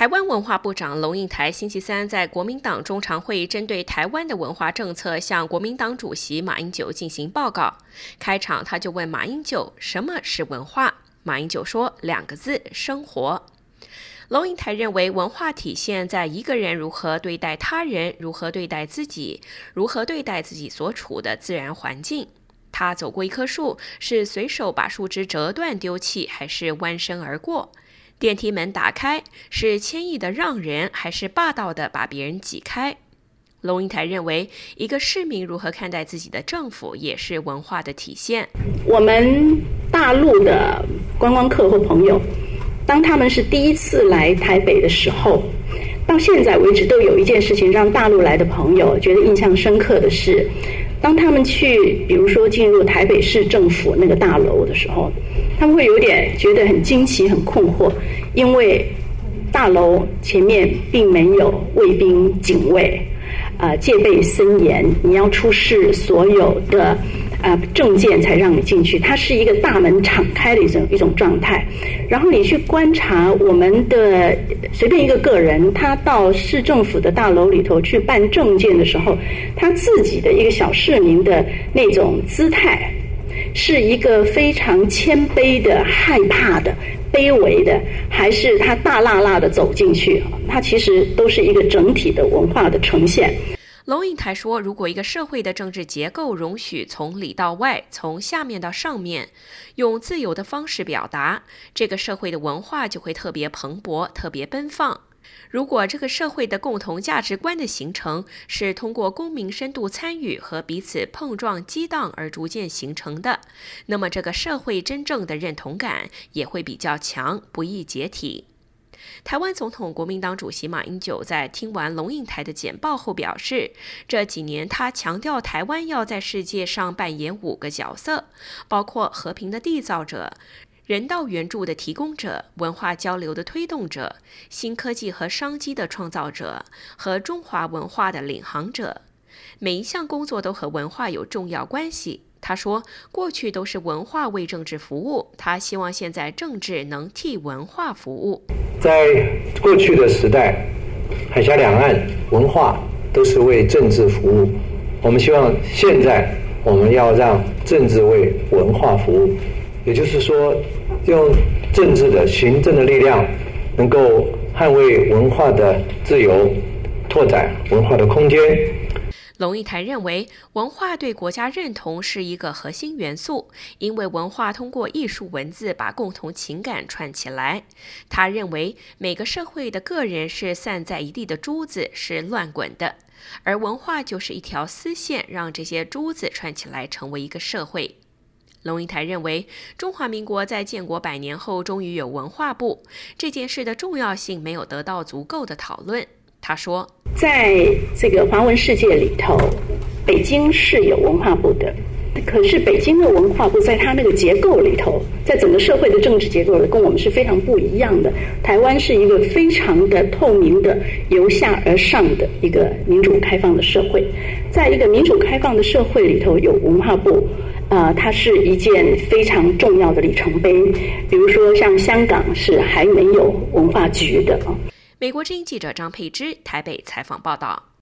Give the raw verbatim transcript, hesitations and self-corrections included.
台湾文化部长龙应台星期三在国民党中常会针对台湾的文化政策向国民党主席马英九进行报告。开场他就问马英九什么是文化，马英九说两个字：生活。龙应台认为文化体现在一个人如何对待他人，如何对待自己，如何对待自己所处的自然环境。他走过一棵树，是随手把树枝折断丢弃，还是弯身而过？电梯门打开，是谦抑的让人，还是霸道的把别人挤开？龙应台认为，一个市民如何看待自己的政府，也是文化的体现。 我们大陆的观光客或朋友，当他们是第一次来台北的时候，到现在为止都有一件事情让大陆来的朋友觉得印象深刻的是，当他们去比如说进入台北市政府那个大楼的时候，他们会有点觉得很惊奇很困惑，因为大楼前面并没有卫兵警卫，呃，戒备森严，你要出示所有的呃证件才让你进去，它是一个大门敞开的一种一种状态。然后你去观察我们的随便一个个人，他到市政府的大楼里头去办证件的时候，他自己的一个小市民的那种姿态，是一个非常谦卑的、害怕的、卑微的，还是他大辣辣的走进去？它其实都是一个整体的文化的呈现。 龙应台说，如果一个社会的政治结构容许从里到外，从下面到上面，用自由的方式表达，这个社会的文化就会特别蓬勃、特别奔放。如果这个社会的共同价值观的形成是通过公民深度参与和彼此碰撞激荡而逐渐形成的，那么这个社会真正的认同感也会比较强，不易解体。台湾总统国民党主席马英九在听完龙应台的简报后表示，这几年他强调台湾要在世界上扮演五个角色，包括和平的缔造者、人道援助的提供者、文化交流的推动者、新科技和商机的创造者和中华文化的领航者。每一项工作都和文化有重要关系。他说，过去都是文化为政治服务，他希望现在政治能替文化服务。 在过去的时代，海峡两岸文化都是为政治服务，我们希望现在我们要让政治为文化服务，也就是说，用政治的行政的力量，能够捍卫文化的自由，拓展文化的空间。 龙应台认为，文化对国家认同是一个核心元素，因为文化通过艺术文字把共同情感串起来。他认为，每个社会的个人是散在一地的珠子，是乱滚的，而文化就是一条丝线，让这些珠子串起来成为一个社会。龙应台认为，中华民国在建国百年后终于有文化部，这件事的重要性没有得到足够的讨论。他说， 在这个华文世界里头，北京是有文化部的，可是北京的文化部在它那个结构里头，在整个社会的政治结构里跟我们是非常不一样的。台湾是一个非常的透明的由下而上的一个民主开放的社会，在一个民主开放的社会里头有文化部，呃，它是一件非常重要的里程碑。比如说像香港是还没有文化局的。 美国之音记者张佩芝台北采访报道。